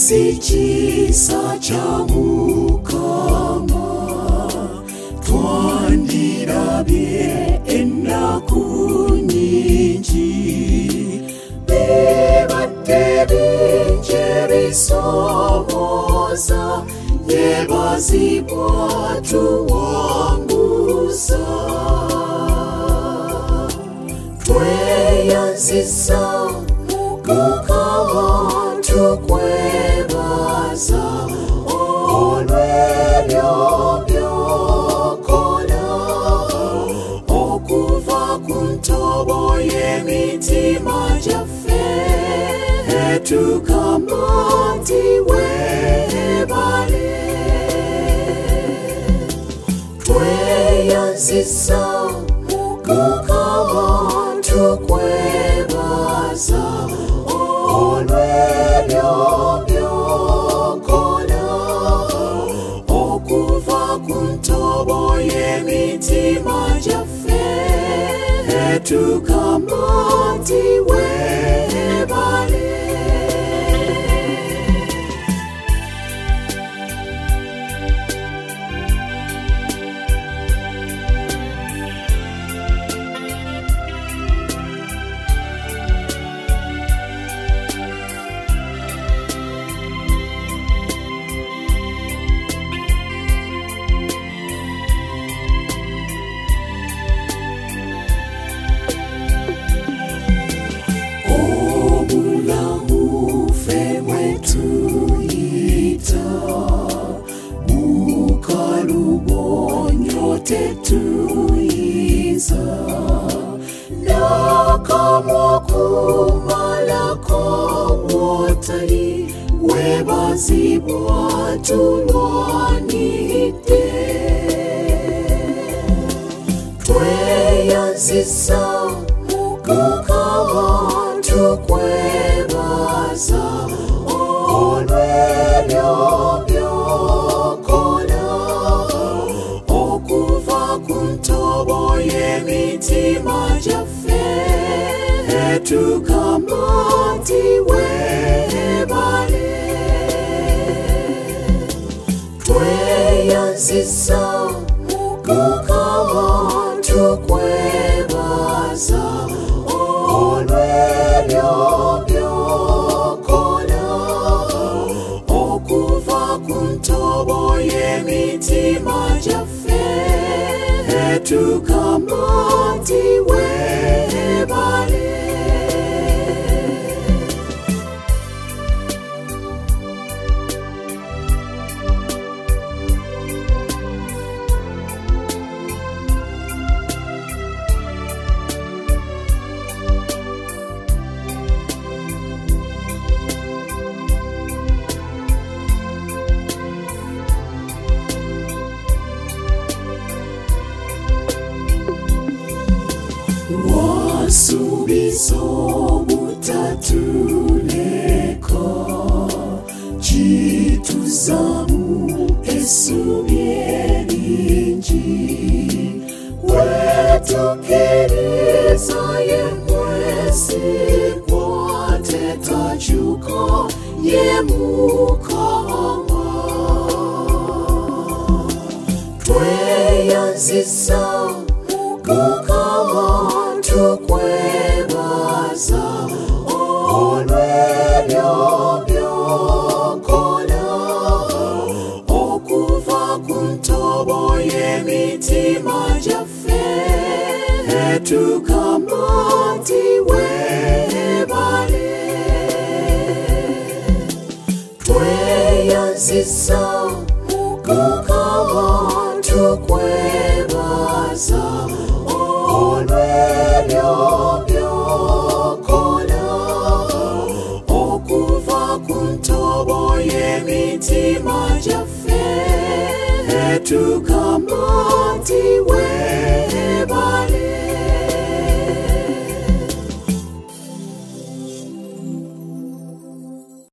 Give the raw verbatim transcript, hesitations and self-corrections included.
Ekisa kya Mukama twandirabye ennaku nnyingi, bibadde bingi ebisoomooza, yeebazibwa tuwanguza. Tweyanziza Mukama tukwebaza olw'ebyo by'okola, okuva ku ntobo y'emitima gyaffe tugamba nti weebale. Tweyanziza Mukama tukwebaza olw'ebyo by'okola, okuva ku ntobo y'emitima gyaffe tugamba nti weebale. Tetuyinza n'akamwa okumalako w'otali, weebazibwa tulwanidde. Tweyanziza Mukama tukwebaza olw'ebyo by'okola, okuva ku ntobo y'emitima gyaffe tugamba nti weebale. Tweyanziza Mukama tukwebaza olw'ebyo by'okola, okuva ku ntobo y'emitima gyaffe tugamba nti weebale. Wasuubiza obutatuleka, kituzaamu essuubi eringi. Weetukkiriza ye mwesigwa, tetakyuka ye Mukama. Tweyanziza Mukama tukwebaza olw'ebyo by'okola, okuva ku ntobo y'emitima gyaffe tugamba nti weebale. Tweyanziza Mukama tukwebaza olw'ebyo by'okola, okuva ku ntobo y'emitima gyaffe tugamba